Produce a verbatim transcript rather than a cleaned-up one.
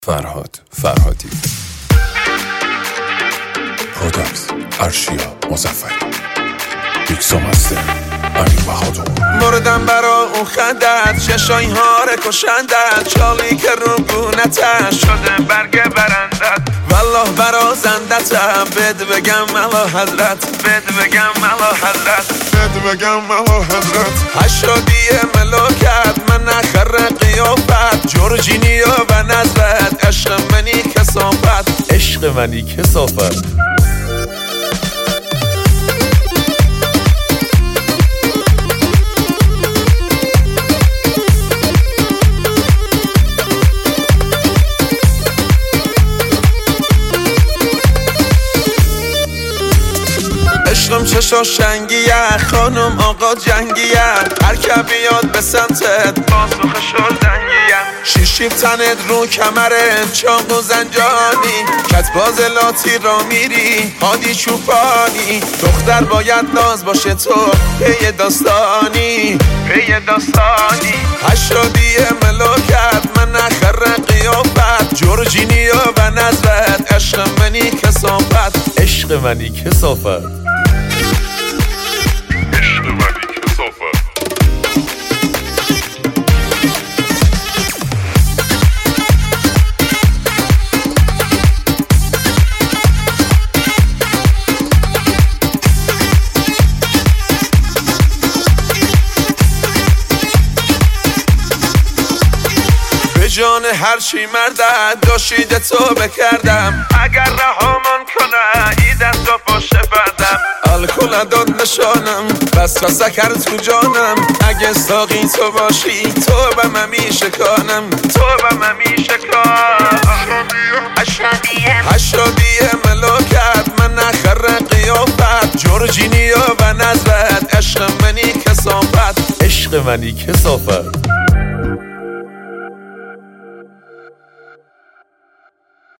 فرهاد فرهادی، پروداکس ارشیا مظفری، بیکسو مستر امین بهادر. مردم برا اون خندت، چشای هاره کشندت، چالی که رو گونتش شده برگ برندت. والله برا زندتم، بد بگم ملا حضرت، بد بگم ملا حضرت، بد بگم ملا حضرت. هشتادی ملاکت من نخر قیافت، جورجینیا و نظرت، عشق منی کسافت، عشق منی کسافت. عشقم چشا شنگیه، خانم آقا جنگیه، هر که بیاد به سمتت پاسخ شدنگیه. شیشیب تنت رو کمرت چاق و زنجانی، کتباز لاتی را میری هادی چوپانی. دختر باید ناز باشه تو پی داستانی، پی داستانی. هشتادی ملاکت من نخر قیافت، جورجینیا و نظرت، عشق منی کسافت، عشق منی کسافت. جان هرچی مردد داشیده تو بکردم، اگر رهامان کنه ای دست و پشت بردم. الکل داد نشانم بس و سکر تو جانم، اگه ساقی تو باشی تو به من میشکانم، تو به من میشکانم. هشتادی ملاکت من نخر قیافت، جورجینیا و نظرت، عشق منی کسافت، عشق منی کسافت.